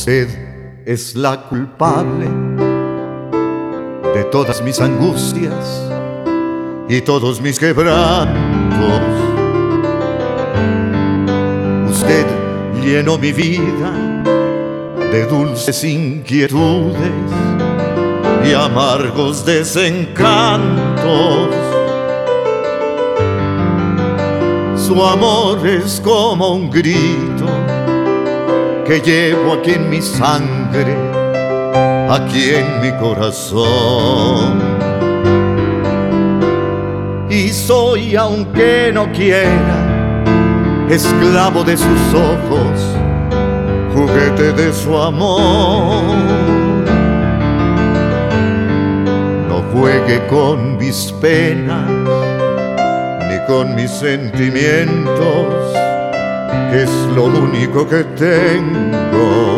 Usted es la culpable de todas mis angustias y todos mis quebrantos. Usted llenó mi vida de dulces inquietudes y amargos desencantos. Su amor es como un grito que llevo aquí en mi sangre, aquí en mi corazón. Y soy, aunque no quiera, esclavo de sus ojos, juguete de su amor. No juegue con mis penas ni con mis sentimientos, que es lo único que tengo.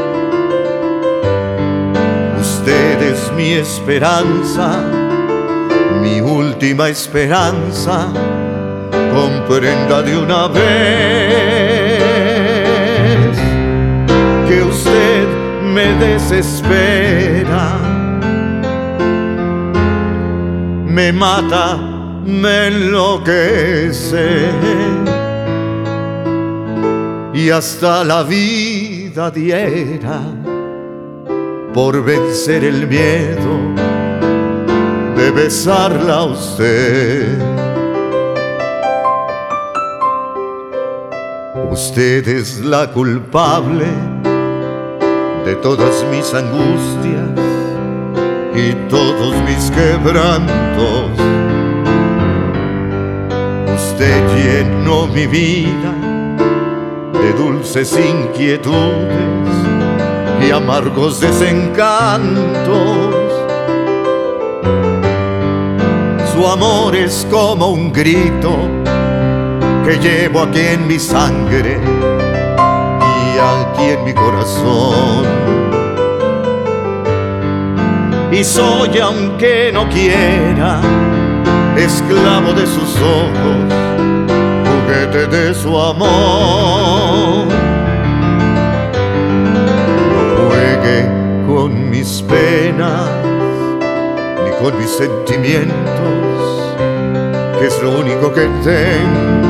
Usted es mi esperanza, mi última esperanza. Comprenda de una vez que usted me desespera, me mata, me enloquece, y hasta la vida diera por vencer el miedo de besarla a usted. Usted es la culpable de todas mis angustias y todos mis quebrantos. Usted llenó mi vida de dulces inquietudes y amargos desencantos. Su amor es como un grito que llevo aquí en mi sangre y aquí en mi corazón. Y soy, aunque no quiera, esclavo de sus ojos, juguete de su amor. No juegue con mis penas ni con mis sentimientos, que es lo único que tengo.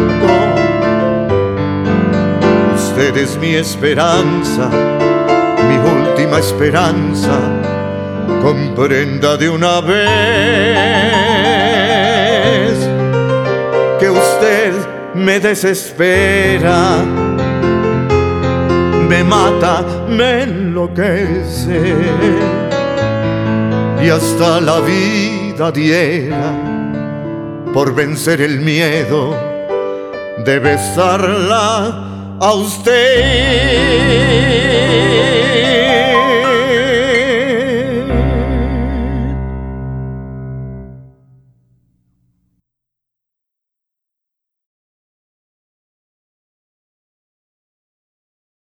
Usted es mi esperanza, mi última esperanza. Comprenda de una vez que usted me desespera, me mata, me enloquece, y hasta la vida diera por vencer el miedo de besarla a usted.